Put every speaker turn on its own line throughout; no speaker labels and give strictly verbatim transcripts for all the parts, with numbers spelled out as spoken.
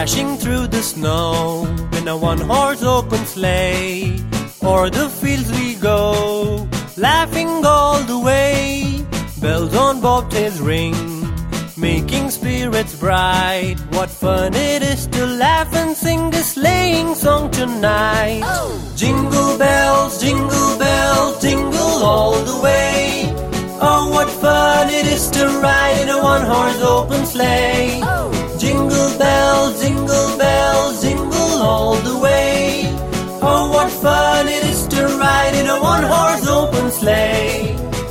Dashing through the snow in a one-horse open sleigh. O'er the fields we go, laughing all the way. Bells on bobtails ring, making spirits bright. What fun it is to laugh and sing a sleighing song tonight. Oh! Jingle bells, jingle bells, jingle all the way. Oh, what fun it is to ride in a one-horse open sleigh. Oh! Jingle bells, jingle bells, jingle all the way. Oh, what fun it is to ride in a one-horse open sleigh.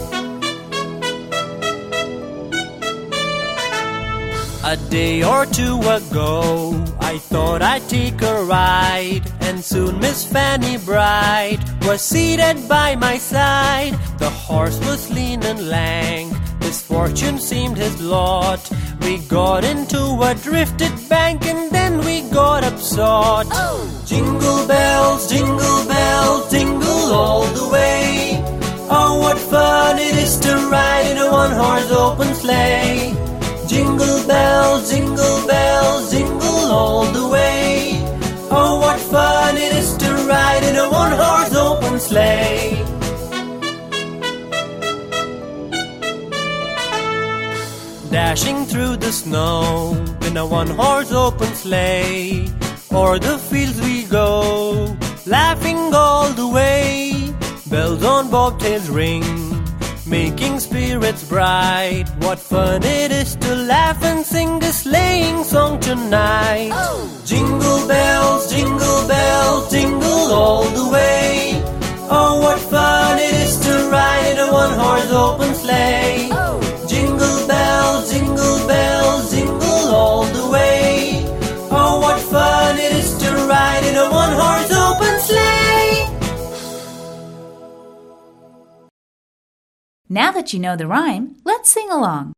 A day or two ago, I thought I'd take a ride, and soon Miss Fanny Bright was seated by my side. The horse was lean and lank, misfortune seemed his lot. We got into a drifted bank and then we got upsot. Oh! Jingle bells, jingle bells, jingle all the way. Oh, what fun it is to ride in a one-horse open sleigh. Jingle bells, jingle bells, jingle all the way. Oh, what fun it is to ride in a one-horse open sleigh. Dashing through the snow in a one-horse open sleigh. O'er the fields we go, laughing all the way. Bells on bobtails ring, making spirits bright. What fun it is to laugh and sing a sleighing song tonight. Oh! Jingle bells, jingle bells, jingle all the way. Oh, what fun it is to ride in a one-horse open sleigh. Oh! Jingle bells, jingle bells, jingle all the way. Oh, what fun it is to ride in a one-horse open sleigh.
Now that you know the rhyme, let's sing along.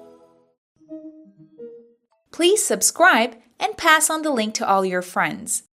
Please subscribe and pass on the link to all your friends.